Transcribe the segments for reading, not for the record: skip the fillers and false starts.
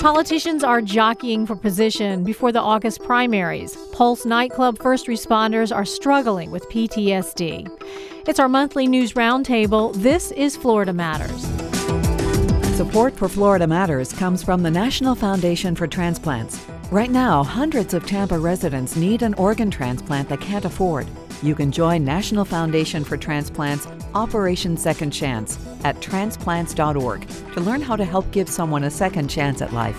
Politicians are jockeying for position before the August primaries. Pulse nightclub first responders are struggling with PTSD. It's our monthly news roundtable. This is Florida Matters. Support for Florida Matters comes from the National Foundation for Transplants. Right now, hundreds of Tampa residents need an organ transplant they can't afford. You can join National Foundation for Transplants Operation Second Chance at transplants.org to learn how to help give someone a second chance at life.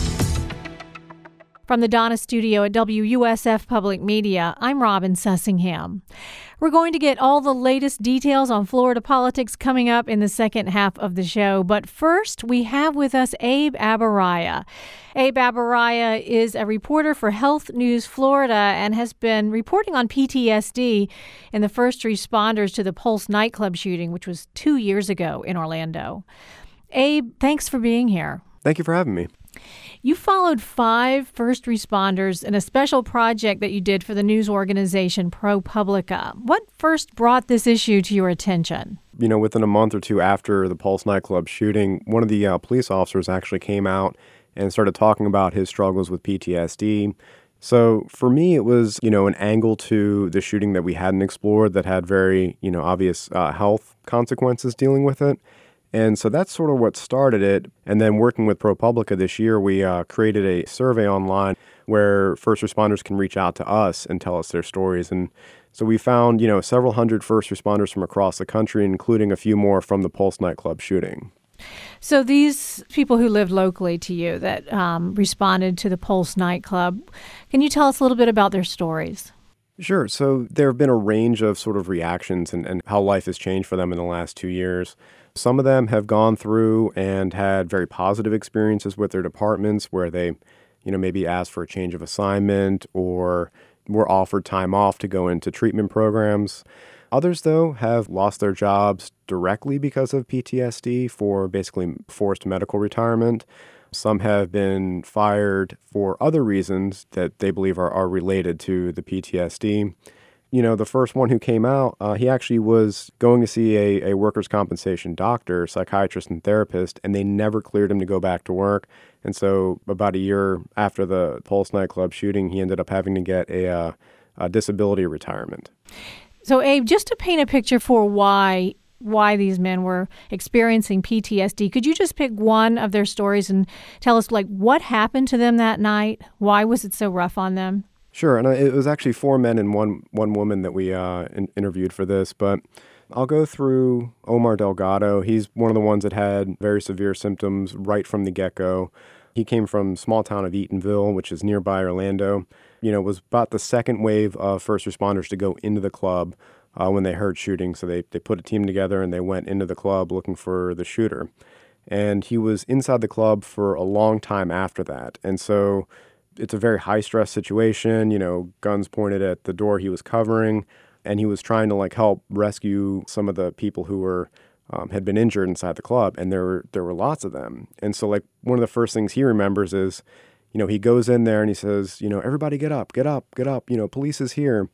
From the Donna studio at WUSF Public Media, I'm Robin Sussingham. We're going to get all the latest details on Florida politics coming up in the second half of the show. But first, we have with us Abe Abaraya. Abe Abaraya is a reporter for Health News Florida and has been reporting on PTSD and the first responders to the Pulse nightclub shooting, which was 2 years ago in Orlando. Abe, thanks for being here. Thank you for having me. You followed 5 first responders in a special project that you did for the news organization ProPublica. What first brought this issue to your attention? Within a month or two after the Pulse nightclub shooting, one of the police officers actually came out and started talking about his struggles with PTSD. So for me, it was, an angle to the shooting that we hadn't explored that had very, obvious health consequences dealing with it. And so that's sort of what started it. And then working with ProPublica this year, we created a survey online where first responders can reach out to us and tell us their stories. And so we found, several hundred first responders from across the country, including a few more from the Pulse nightclub shooting. So these people who lived locally to you that responded to the Pulse nightclub, can you tell us a little bit about their stories? Sure. So there have been a range of sort of reactions and how life has changed for them in the last 2 years. Some of them have gone through and had very positive experiences with their departments where they, maybe asked for a change of assignment or were offered time off to go into treatment programs. Others, though, have lost their jobs directly because of PTSD for basically forced medical retirement. Some have been fired for other reasons that they believe are related to the PTSD. The first one who came out, he actually was going to see a workers' compensation doctor, psychiatrist, and therapist, and they never cleared him to go back to work. And so about a year after the Pulse nightclub shooting, he ended up having to get a disability retirement. So, Abe, just to paint a picture for why these men were experiencing PTSD, could you just pick one of their stories and tell us, what happened to them that night? Why was it so rough on them? Sure, and it was actually 4 men and one woman that we interviewed for this, but I'll go through Omar Delgado. He's one of the ones that had very severe symptoms right from the get-go. He came from small town of Eatonville, which is nearby Orlando. It was about the second wave of first responders to go into the club when they heard shooting. So they put a team together and they went into the club looking for the shooter. And he was inside the club for a long time after that. And so it's a very high-stress situation, guns pointed at the door he was covering, and he was trying to help rescue some of the people who were had been injured inside the club, and there were lots of them. And so one of the first things he remembers is, he goes in there and he says, everybody get up, police is here.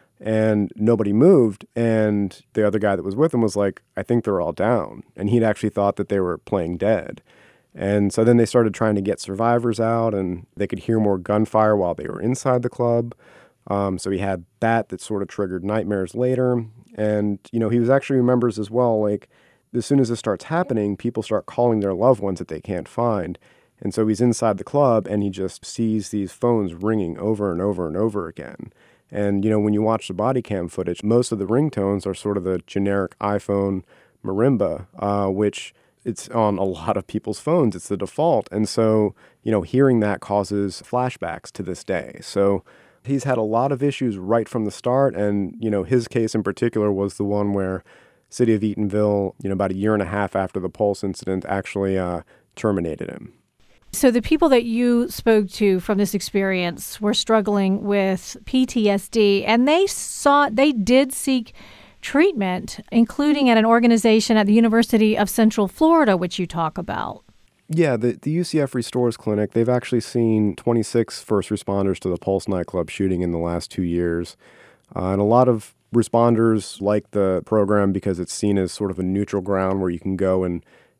And nobody moved, and the other guy that was with him was like, I think they're all down. And he'd actually thought that they were playing dead. And so then they started trying to get survivors out, and they could hear more gunfire while they were inside the club. So he had that sort of triggered nightmares later. And, he was actually remembers as well, as soon as this starts happening, people start calling their loved ones that they can't find. And so he's inside the club, and he just sees these phones ringing over and over and over again. And, when you watch the body cam footage, most of the ringtones are sort of the generic iPhone marimba, which it's on a lot of people's phones. It's the default. And so, hearing that causes flashbacks to this day. So he's had a lot of issues right from the start. And, his case in particular was the one where City of Eatonville, about a year and a half after the Pulse incident, actually terminated him. So the people that you spoke to from this experience were struggling with PTSD, and they did seek treatment, including at an organization at the University of Central Florida, which you talk about. Yeah, the UCF Restores Clinic, they've actually seen 26 first responders to the Pulse nightclub shooting in the last 2 years. And a lot of responders like the program because it's seen as sort of a neutral ground where you can go and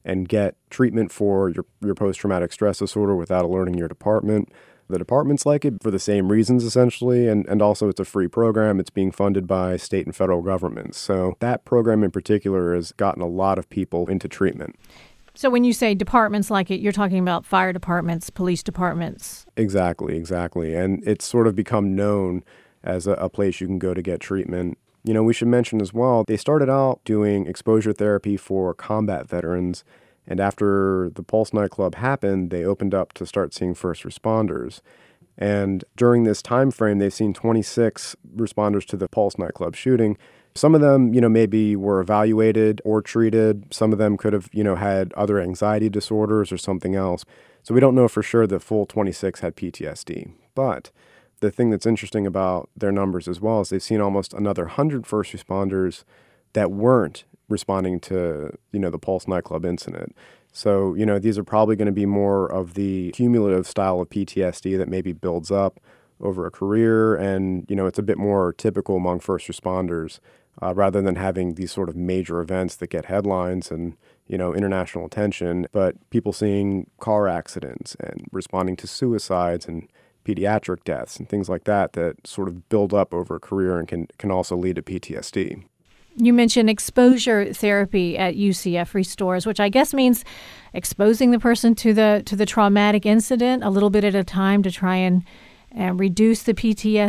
and get treatment for your post-traumatic stress disorder without alerting your department. The departments like it for the same reasons, essentially, and also it's a free program. It's being funded by state and federal governments. So that program in particular has gotten a lot of people into treatment. So when you say departments like it, you're talking about fire departments, police departments. Exactly. And it's sort of become known as a place you can go to get treatment. We should mention as well, they started out doing exposure therapy for combat veterans. And after the Pulse nightclub happened, they opened up to start seeing first responders. And during this time frame, they've seen 26 responders to the Pulse nightclub shooting. Some of them, maybe were evaluated or treated. Some of them could have, had other anxiety disorders or something else. So we don't know for sure the full 26 had PTSD. But the thing that's interesting about their numbers as well is they've seen almost another 100 first responders that weren't responding to, the Pulse nightclub incident. So, these are probably going to be more of the cumulative style of PTSD that maybe builds up over a career. And, it's a bit more typical among first responders rather than having these sort of major events that get headlines and, international attention. But people seeing car accidents and responding to suicides and pediatric deaths and things like that sort of build up over a career and can also lead to PTSD. You mentioned exposure therapy at UCF Restores, which I guess means exposing the person to the traumatic incident a little bit at a time to try and reduce the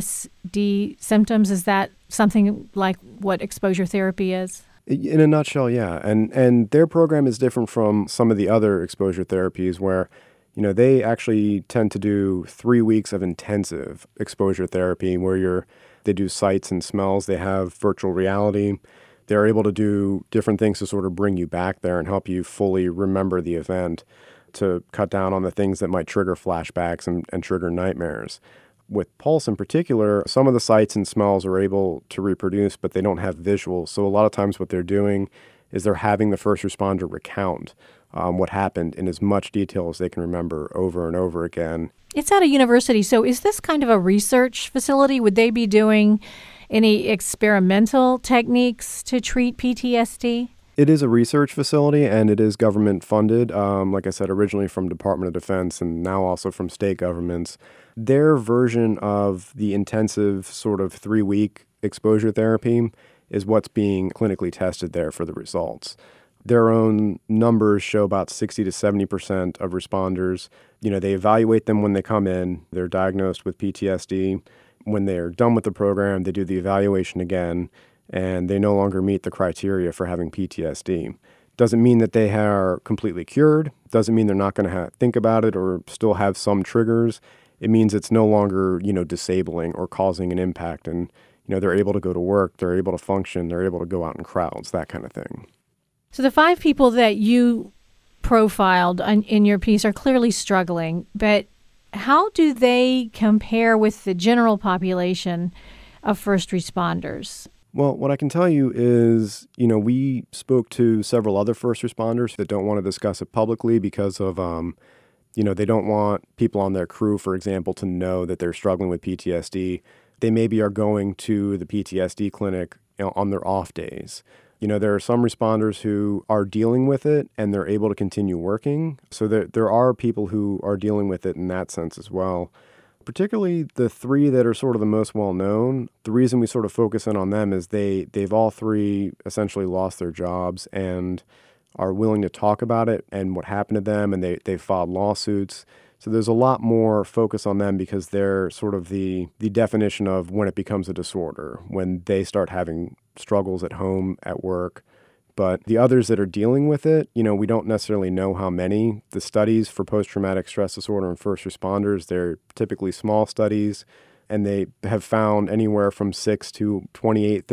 PTSD symptoms. Is that something like what exposure therapy is? In a nutshell, yeah. And their program is different from some of the other exposure therapies where, they actually tend to do 3 weeks of intensive exposure therapy where they do sights and smells. They have virtual reality. They're able to do different things to sort of bring you back there and help you fully remember the event to cut down on the things that might trigger flashbacks and trigger nightmares. With Pulse in particular, some of the sights and smells are able to reproduce, but they don't have visuals. So a lot of times what they're doing is they're having the first responder recount what happened in as much detail as they can remember over and over again. It's at a university, so is this kind of a research facility? Would they be doing any experimental techniques to treat PTSD? It is a research facility, and it is government funded, like I said, originally from Department of Defense and now also from state governments. Their version of the intensive sort of 3-week exposure therapy is what's being clinically tested there for the results. Their own numbers show about 60 to 70% of responders. They evaluate them when they come in. They're diagnosed with PTSD. When they're done with the program, they do the evaluation again, and they no longer meet the criteria for having PTSD. Doesn't mean that they are completely cured. Doesn't mean they're not going to think about it or still have some triggers. It means it's no longer, disabling or causing an impact. And, they're able to go to work, they're able to function, they're able to go out in crowds, that kind of thing. So the 5 people that you profiled in your piece are clearly struggling, but how do they compare with the general population of first responders? Well, what I can tell you is, we spoke to several other first responders that don't want to discuss it publicly because of, they don't want people on their crew, for example, to know that they're struggling with PTSD. They maybe are going to the PTSD clinic, on their off days. There are some responders who are dealing with it and they're able to continue working. So there are people who are dealing with it in that sense as well. Particularly the 3 that are sort of the most well-known, the reason we sort of focus in on them is they've all 3 essentially lost their jobs and are willing to talk about it and what happened to them, and they've filed lawsuits. So there's a lot more focus on them because they're sort of the definition of when it becomes a disorder, when they start having struggles at home, at work. But the others that are dealing with it, we don't necessarily know how many. The studies for post-traumatic stress disorder and first responders, they're typically small studies, and they have found anywhere from 6 to 28,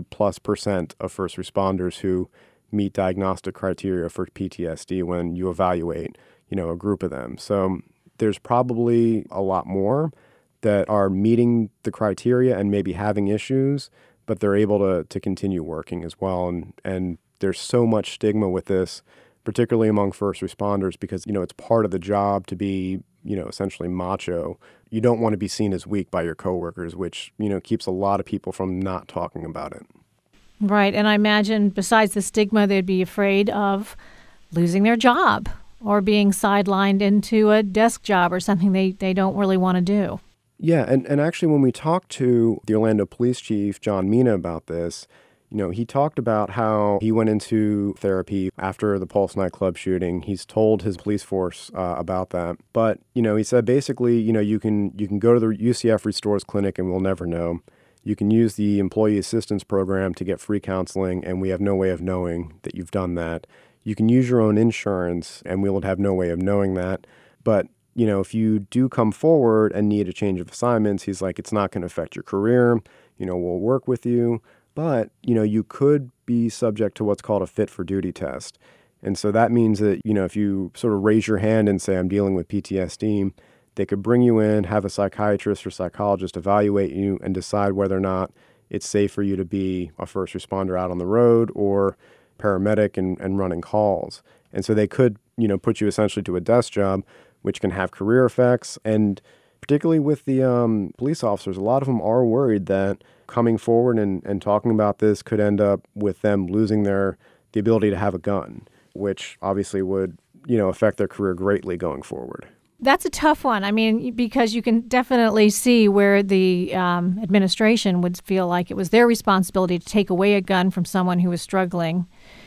30+% of first responders who meet diagnostic criteria for PTSD when you evaluate, a group of them. So there's probably a lot more that are meeting the criteria and maybe having issues, but they're able to continue working as well. And there's so much stigma with this, particularly among first responders, because, it's part of the job to be, essentially macho. You don't want to be seen as weak by your coworkers, which, keeps a lot of people from not talking about it. Right. And I imagine besides the stigma, they'd be afraid of losing their job or being sidelined into a desk job or something they don't really want to do. Yeah, and actually when we talked to the Orlando Police Chief, John Mina, about this, he talked about how he went into therapy after the Pulse nightclub shooting. He's told his police force about that. But, he said basically, you can go to the UCF Restores Clinic and we'll never know. You can use the Employee Assistance Program to get free counseling, and we have no way of knowing that you've done that. You can use your own insurance, and we would have no way of knowing that. But, if you do come forward and need a change of assignments, he's like, it's not going to affect your career. We'll work with you. But, you could be subject to what's called a fit for duty test. And so that means that, if you sort of raise your hand and say, I'm dealing with PTSD, they could bring you in, have a psychiatrist or psychologist evaluate you and decide whether or not it's safe for you to be a first responder out on the road or paramedic and running calls. And so they could, put you essentially to a desk job, which can have career effects. And particularly with the police officers, a lot of them are worried that coming forward and talking about this could end up with them losing the ability to have a gun, which obviously would, affect their career greatly going forward. That's a tough one. I mean, because you can definitely see where the administration would feel like it was their responsibility to take away a gun from someone who was struggling,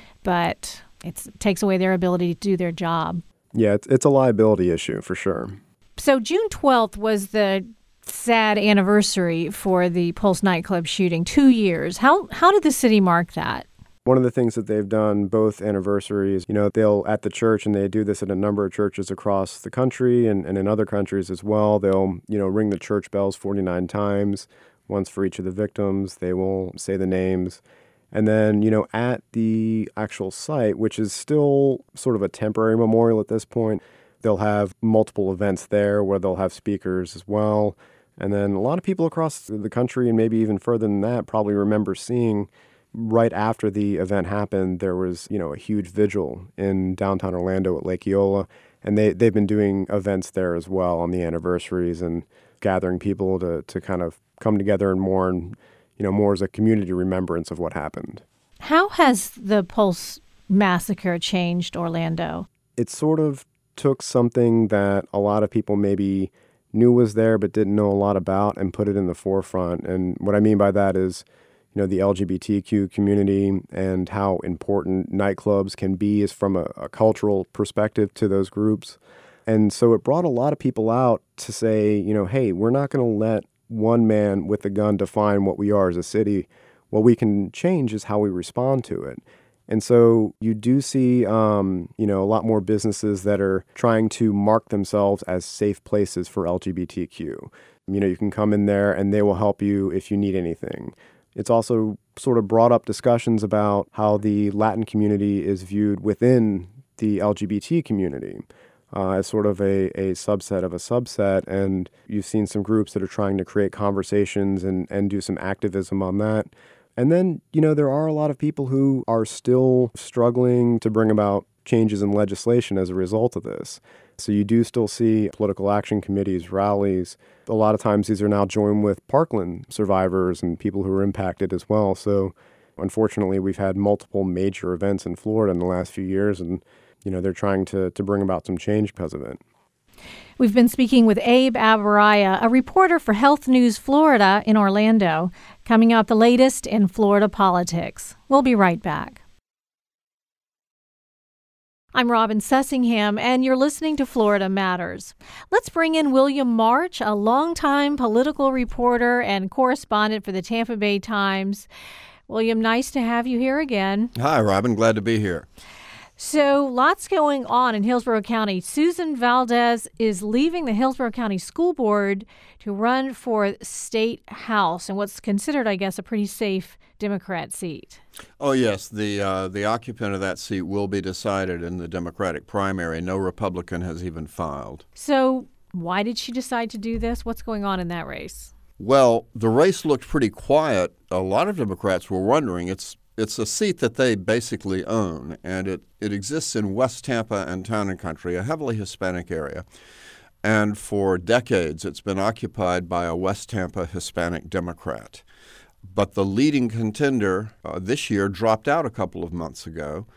but it takes away their ability to do their job. Yeah, it's a liability issue for sure. So June 12th was the sad anniversary for the Pulse nightclub shooting, 2 years. How did the city mark that? One of the things that they've done, both anniversaries, they'll at the church, and they do this at a number of churches across the country and in other countries as well. They'll, ring the church bells 49 times, once for each of the victims. They will say the names. And then, at the actual site, which is still sort of a temporary memorial at this point, they'll have multiple events there where they'll have speakers as well. And then a lot of people across the country, and maybe even further than that, probably remember seeing right after the event happened, there was, a huge vigil in downtown Orlando at Lake Eola. And they've been doing events there as well on the anniversaries and gathering people to kind of come together and mourn, more as a community remembrance of what happened. How has the Pulse massacre changed Orlando? It sort of took something that a lot of people maybe knew was there but didn't know a lot about and put it in the forefront. And what I mean by that is, the LGBTQ community and how important nightclubs can be is from a cultural perspective to those groups. And so it brought a lot of people out to say, hey, we're not going to let one man with a gun define what we are as a city. What we can change is how we respond to it. And so you do see, a lot more businesses that are trying to mark themselves as safe places for LGBTQ. You can come in there and they will help you if you need anything. It's also sort of brought up discussions about how the Latin community is viewed within the LGBT community as sort of a subset of a subset. And you've seen some groups that are trying to create conversations and do some activism on that. And then, there are a lot of people who are still struggling to bring about changes in legislation as a result of this. So you do still see political action committees, rallies. A lot of times these are now joined with Parkland survivors and people who are impacted as well. So unfortunately, we've had multiple major events in Florida in the last few years, and they're trying to bring about some change because of it. We've been speaking with Abe Abaraya, a reporter for Health News Florida in Orlando, coming up the latest in Florida politics. We'll be right back. I'm Robin Sussingham, and you're listening to Florida Matters. Let's bring in William March, a longtime political reporter and correspondent for the Tampa Bay Times. William, nice to have you here again. Hi, Robin. Glad to be here. So lots going on in Hillsborough County. Susan Valdez is leaving the Hillsborough County School Board to run for State House and what's considered, I guess, a pretty safe Democrat seat. Oh, yes. The occupant of that seat will be decided in the Democratic primary. No Republican has even filed. So why did she decide to do this? What's going on in that race? Well, the race looked pretty quiet. A lot of Democrats were wondering. It's a seat that they basically own, and it exists in West Tampa and Town and Country, a heavily Hispanic area. And for decades, it's been occupied by a West Tampa Hispanic Democrat. But the leading contender this year dropped out a couple of months ago,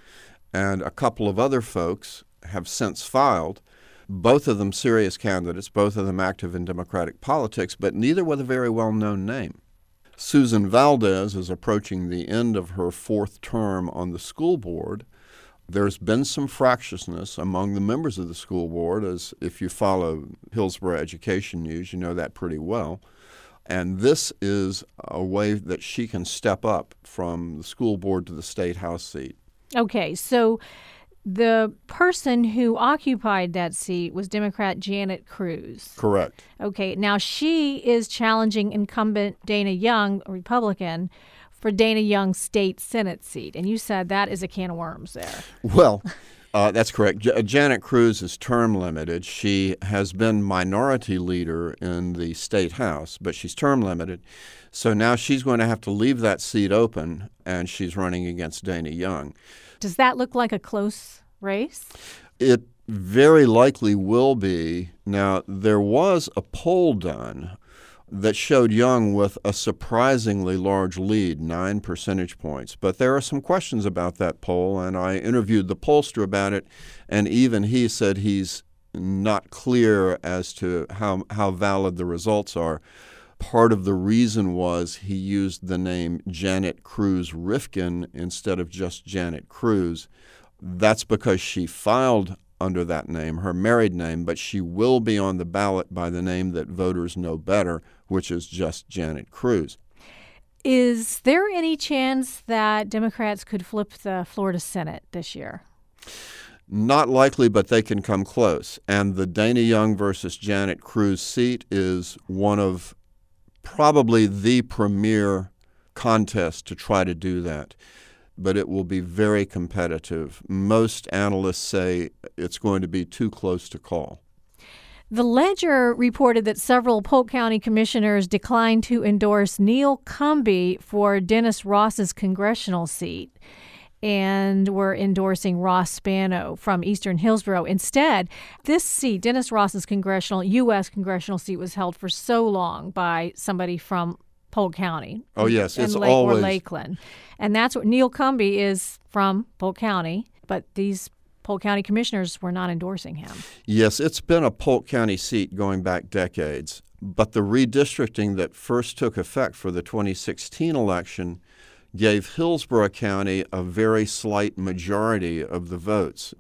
and a couple of other folks have since filed, both of them serious candidates, both of them active in Democratic politics, but neither with a very well-known name. Susan Valdez is approaching the end of her 4th term on the school board. There's been some fractiousness among the members of the school board, as if you follow Hillsborough Education News, you know that pretty well. And this is a way that she can step up from the school board to the state house seat. Okay, so the person who occupied that seat was Democrat Janet Cruz. Correct. Okay, now she is challenging incumbent Dana Young, a Republican, for Dana Young's state Senate seat. And you said that is a can of worms there. Well, that's correct. Janet Cruz is term limited. She has been minority leader in the state house, but she's term limited. So now she's going to have to leave that seat open, and she's running against Dana Young. Does that look like a close race? It very likely will be. Now, there was a poll done that showed Young with a surprisingly large lead, 9 percentage points. But there are some questions about that poll, and I interviewed the pollster about it, and even he said he's not clear as to how valid the results are. Part of the reason was he used the name Janet Cruz Rifkin instead of just Janet Cruz. That's because she filed under that name, her married name, but she will be on the ballot by the name that voters know better, which is just Janet Cruz. Is there any chance that Democrats could flip the Florida Senate this year? Not likely, but they can come close. And the Dana Young versus Janet Cruz seat is one of probably the premier contest to try to do that. But it will be very competitive. Most analysts say it's going to be too close to call. The Ledger reported that several Polk County commissioners declined to endorse Neil Cumby for Dennis Ross's congressional seat and were endorsing Ross Spano from Eastern Hillsborough. Instead, this seat, Dennis Ross's U.S. congressional seat, was held for so long by somebody from Polk County. Oh, yes. It's always. Or Lakeland. And that's what Neil Cumby is from Polk County, but these Polk County commissioners were not endorsing him. Yes, it's been a Polk County seat going back decades, but the redistricting that first took effect for the 2016 election gave Hillsborough County a very slight majority of the votes.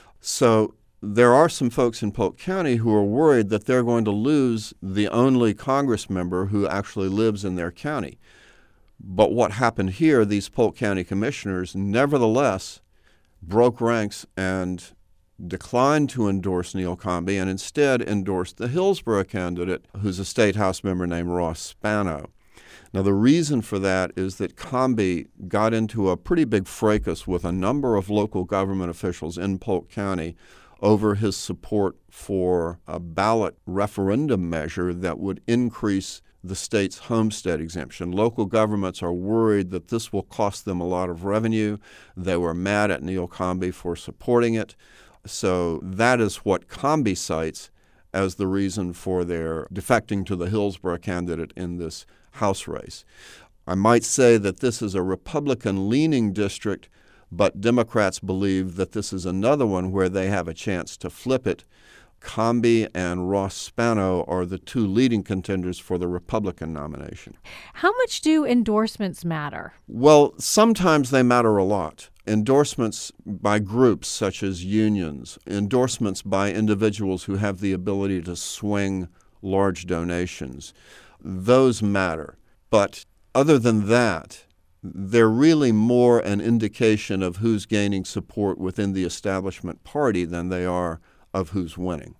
So there are some folks in Polk County who are worried that they're going to lose the only Congress member who actually lives in their county. But what happened here, these Polk County commissioners nevertheless broke ranks and declined to endorse Neil Cumby and instead endorsed the Hillsborough candidate, who's a state house member named Ross Spano. Now, the reason for that is that Cumby got into a pretty big fracas with a number of local government officials in Polk County over his support for a ballot referendum measure that would increase the state's homestead exemption. Local governments are worried that this will cost them a lot of revenue. They were mad at Neil Cumby for supporting it. So that is what Cumby cites as the reason for their defecting to the Hillsborough candidate in this House race. I might say that this is a Republican-leaning district, but Democrats believe that this is another one where they have a chance to flip it. Cumby and Ross Spano are the two leading contenders for the Republican nomination. How much do endorsements matter? Well, sometimes they matter a lot. Endorsements by groups such as unions, endorsements by individuals who have the ability to swing large donations, those matter. But other than that, they're really more an indication of who's gaining support within the establishment party than they are of who's winning.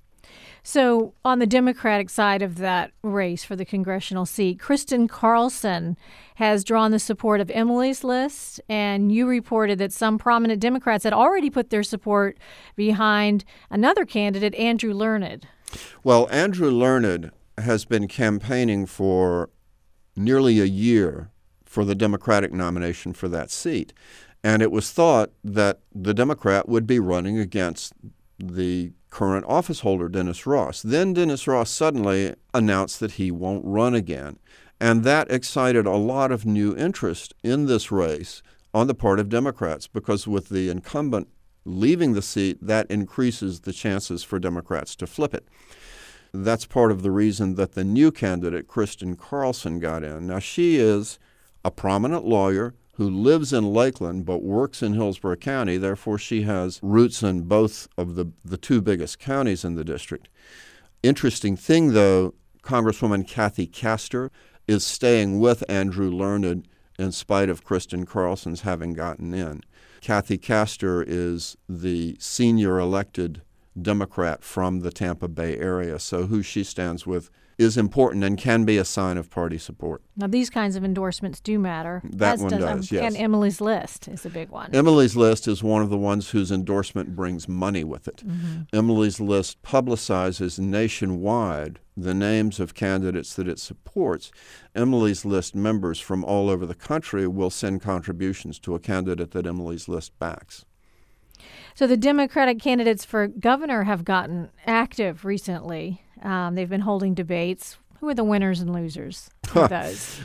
So on the Democratic side of that race for the congressional seat, Kristen Carlson has drawn the support of Emily's List, and you reported that some prominent Democrats had already put their support behind another candidate, Andrew Learned. Well, Andrew Learned has been campaigning for nearly a year for the Democratic nomination for that seat, and it was thought that the Democrat would be running against the current office holder, Dennis Ross. Then Dennis Ross suddenly announced that he won't run again. And that excited a lot of new interest in this race on the part of Democrats, because with the incumbent leaving the seat, that increases the chances for Democrats to flip it. That's part of the reason that the new candidate, Kristen Carlson, got in. Now, she is a prominent lawyer who lives in Lakeland but works in Hillsborough County. Therefore, she has roots in both of the two biggest counties in the district. Interesting thing, though, Congresswoman Kathy Castor is staying with Andrew Learned in spite of Kristen Carlson's having gotten in. Kathy Castor is the senior elected Democrat from the Tampa Bay area, so who she stands with is important and can be a sign of party support. Now, these kinds of endorsements do matter. That one does, yes. And Emily's List is a big one. Emily's List is one of the ones whose endorsement brings money with it. Mm-hmm. Emily's List publicizes nationwide the names of candidates that it supports. Emily's List members from all over the country will send contributions to a candidate that Emily's List backs. So the Democratic candidates for governor have gotten active recently. They've been holding debates. Who are the winners and losers of those?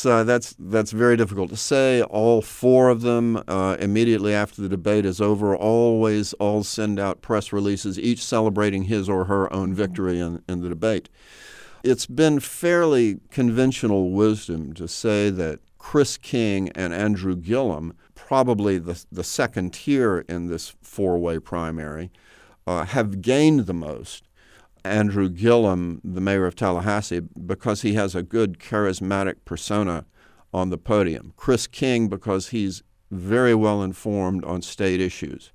That's very difficult to say. All four of them, immediately after the debate is over, always all send out press releases, each celebrating his or her own victory in the debate. It's been fairly conventional wisdom to say that Chris King and Andrew Gillum, probably the second tier in this four-way primary, have gained the most. Andrew Gillum, the mayor of Tallahassee, because he has a good charismatic persona on the podium. Chris King, because he's very well informed on state issues.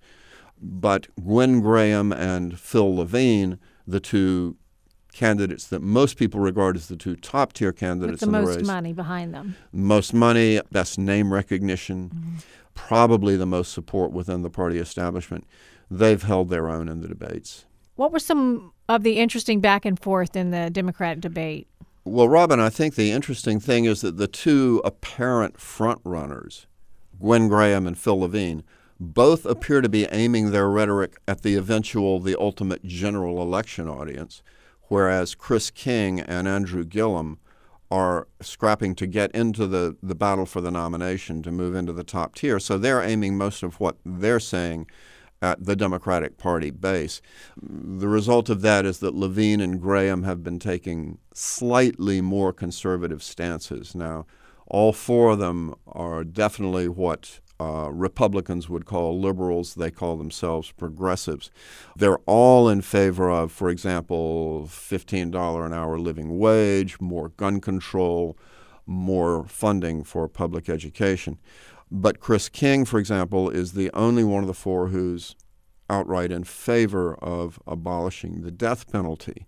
But Gwen Graham and Phil Levine, the two candidates that most people regard as the two top-tier candidates in the race. With the most money behind them. Most money, best name recognition, probably the most support within the party establishment. They've held their own in the debates. What were some of the interesting back and forth in the Democratic debate? Well, Robin, I think the interesting thing is that the two apparent front-runners, Gwen Graham and Phil Levine, both appear to be aiming their rhetoric at the ultimate general election audience, whereas Chris King and Andrew Gillum are scrapping to get into the battle for the nomination to move into the top tier. So they're aiming most of what they're saying at the Democratic Party base. The result of that is that Levine and Graham have been taking slightly more conservative stances. Now, all four of them are definitely what Republicans would call liberals. They call themselves progressives. They're all in favor of, for example, $15 an hour living wage, more gun control, more funding for public education. But Chris King, for example, is the only one of the four who's outright in favor of abolishing the death penalty.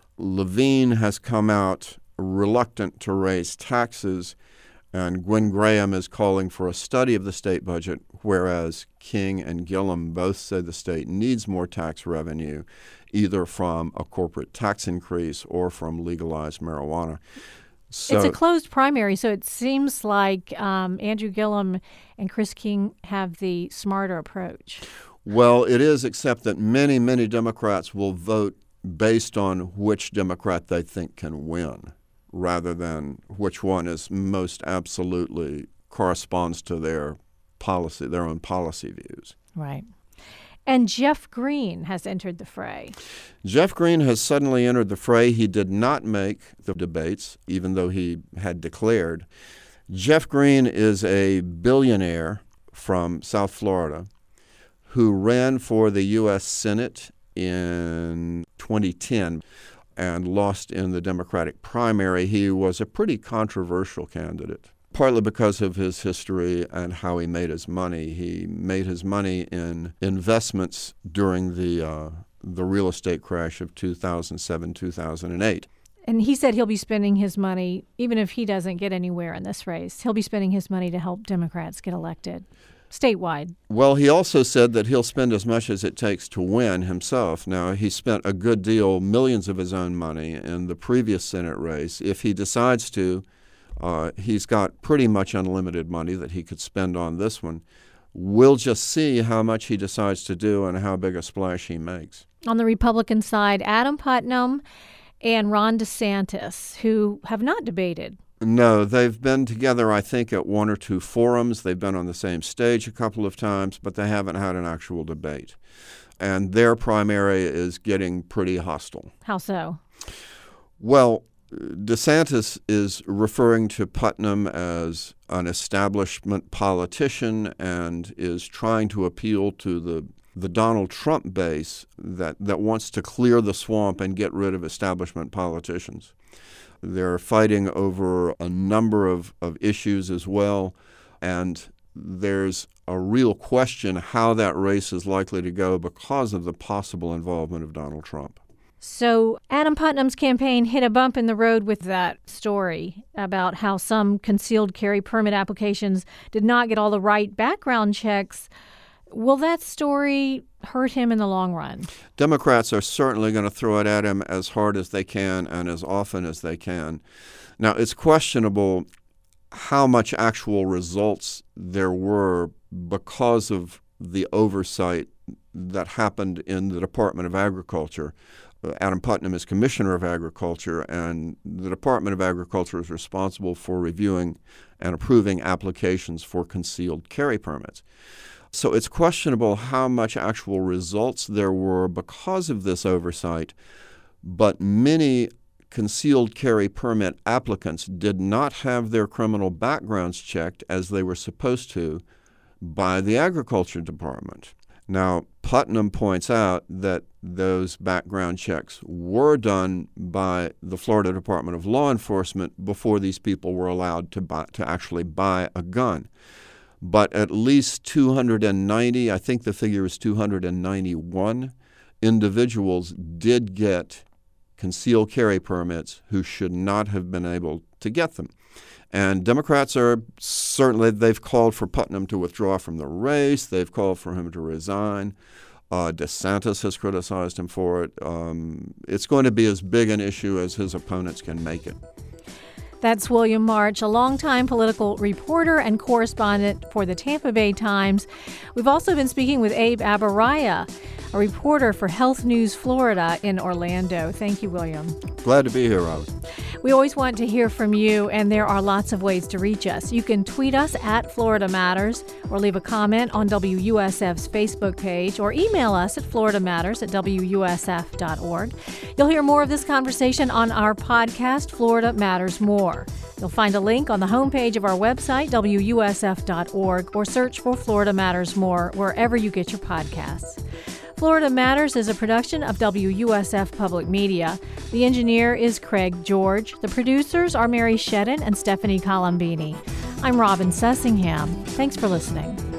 Levine has come out reluctant to raise taxes, and Gwen Graham is calling for a study of the state budget, whereas King and Gillum both say the state needs more tax revenue, either from a corporate tax increase or from legalized marijuana. So, it's a closed primary, so it seems like Andrew Gillum and Chris King have the smarter approach. Well, it is, except that many, many Democrats will vote based on which Democrat they think can win, rather than which one is most absolutely corresponds to their policy, their own policy views. Right. And Jeff Green has entered the fray. Jeff Green has suddenly entered the fray. He did not make the debates, even though he had declared. Jeff Green is a billionaire from South Florida who ran for the U.S. Senate in 2010 and lost in the Democratic primary. He was a pretty controversial candidate, partly because of his history and how he made his money. He made his money in investments during the real estate crash of 2007, 2008. And he said he'll be spending his money, even if he doesn't get anywhere in this race, he'll be spending his money to help Democrats get elected statewide. Well, he also said that he'll spend as much as it takes to win himself. Now, he spent a good deal, millions of his own money in the previous Senate race. If he decides to, he's got pretty much unlimited money that he could spend on this one. We'll just see how much he decides to do and how big a splash he makes. On the Republican side, Adam Putnam and Ron DeSantis, who have not debated No, they've been together, I think, at one or two forums. They've been on the same stage a couple of times, but they haven't had an actual debate. And their primary is getting pretty hostile. How so? Well, DeSantis is referring to Putnam as an establishment politician and is trying to appeal to the Donald Trump base that wants to clear the swamp and get rid of establishment politicians. They're fighting over a number of issues as well, and there's a real question how that race is likely to go because of the possible involvement of Donald Trump. So Adam Putnam's campaign hit a bump in the road with that story about how some concealed carry permit applications did not get all the right background checks. Will that story hurt him in the long run? Democrats are certainly going to throw it at him as hard as they can and as often as they can. Now, it's questionable how much actual results there were because of the oversight that happened in the Department of Agriculture. Adam Putnam is Commissioner of Agriculture, and the Department of Agriculture is responsible for reviewing and approving applications for concealed carry permits. So it's questionable how much actual results there were because of this oversight, but many concealed carry permit applicants did not have their criminal backgrounds checked as they were supposed to by the Agriculture Department. Now, Putnam points out that those background checks were done by the Florida Department of Law Enforcement before these people were allowed to actually buy a gun. But at least 290, I think the figure is 291 individuals did get concealed carry permits who should not have been able to get them. And Democrats they've called for Putnam to withdraw from the race. They've called for him to resign. DeSantis has criticized him for it. It's going to be as big an issue as his opponents can make it. That's William March, a longtime political reporter and correspondent for the Tampa Bay Times. We've also been speaking with Abe Abaraya, a reporter for Health News Florida in Orlando. Thank you, William. Glad to be here, Robin. We always want to hear from you, and there are lots of ways to reach us. You can tweet us at Florida Matters, or leave a comment on WUSF's Facebook page, or email us at floridamatters@wusf.org. You'll hear more of this conversation on our podcast, Florida Matters More. You'll find a link on the homepage of our website, WUSF.org, or search for Florida Matters More wherever you get your podcasts. Florida Matters is a production of WUSF Public Media. The engineer is Craig George. The producers are Mary Shedden and Stephanie Colombini. I'm Robin Sussingham. Thanks for listening.